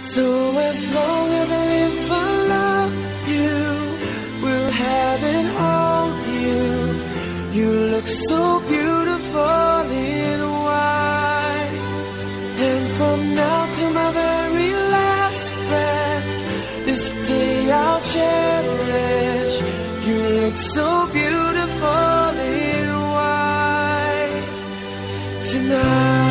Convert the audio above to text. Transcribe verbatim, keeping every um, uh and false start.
So as long as I live, I love you, will have and hold you. You look so beautiful in white. And from now to my very last breath, this day I'll cherish. You look so beautiful in white tonight.